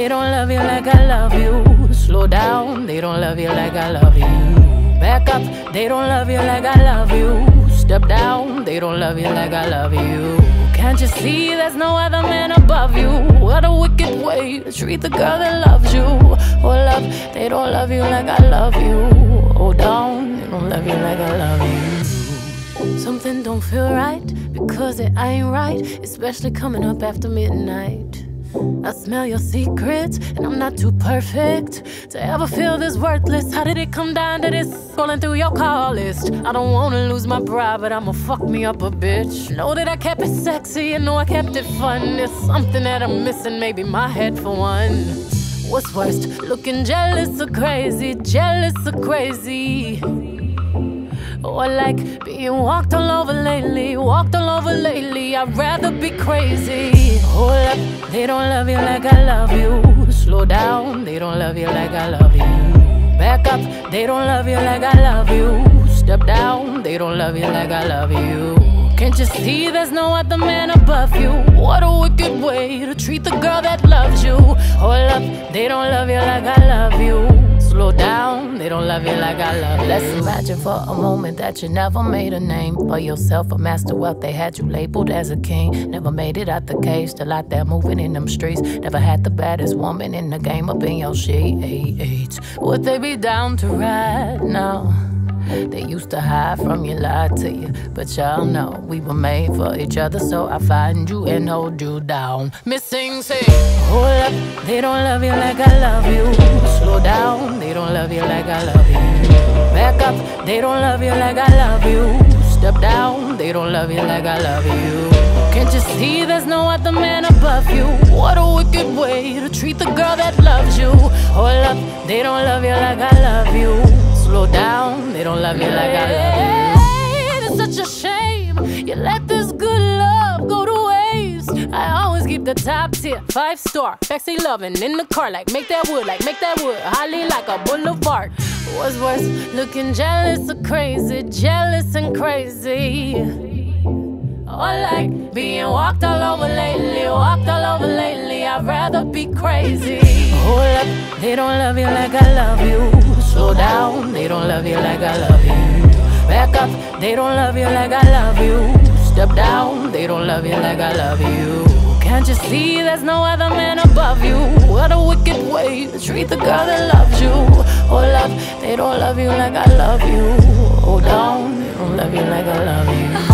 they don't love you like I love you. Slow down, they don't love you like I love you. Back up, they don't love you like I love you. Step down, they don't love you like I love you. Can't you see there's no other man above you? What a wicked way to treat the girl that loves you. Hold up, they don't love you like I love you. Hold down, they don't love you like I love you. Something don't feel right, because it ain't right, especially coming up after midnight. I smell your secrets, and I'm not too perfect to ever feel this worthless. How did it come down to this? Scrolling through your call list. I don't wanna lose my pride, but I'ma fuck me up a bitch. Know that I kept it sexy, and know I kept it fun. There's something that I'm missing, maybe my head for one. What's worst, looking jealous or crazy? Jealous or crazy? Or like being walked all over lately, walked all over lately. I'd rather be crazy. Hold up, they don't love you like I love you. Slow down, they don't love you like I love you. Back up, they don't love you like I love you. Step down, they don't love you like I love you. Can't you see there's no other man above you? What a wicked way to treat the girl that loves you. Hold up, they don't love you like I love you. Slow down, they don't love you like I love you. Let's imagine for a moment that you never made a name for yourself, a master wealth. They had you labeled as a king. Never made it out the cage, still out there moving in them streets. Never had the baddest woman in the game up in your sheets. Would they be down to ride now? They used to hide from you, lie to you, but y'all know we were made for each other, so I find you and hold you down. Missing, say, hold up, they don't love you like I love you. Slow down, they don't love you like I love you. Back up, they don't love you like I love you. Step down, they don't love you like I love you. Can't you see there's no other man above you? What a wicked way to treat the girl that loves you. Hold up, they don't love you like I love you. Slow down, they don't love you like I love you. It's such a shame you let this good love go to waste. I always keep the top tier, 5-star, sexy loving in the car. Like make that wood, holly like a boulevard. What's worse, looking jealous or crazy, jealous and crazy. Or like being walked all over lately, walked all over lately. I'd rather be crazy. Hold up, they don't love you like I love you. Slow down, they don't love you like I love you. Back up, they don't love you like I love you. Step down, they don't love you like I love you. Can't you see there's no other man above you? What a wicked way to treat the girl that loves you. Hold up, they don't love you like I love you. Hold on, they don't love you like I love you.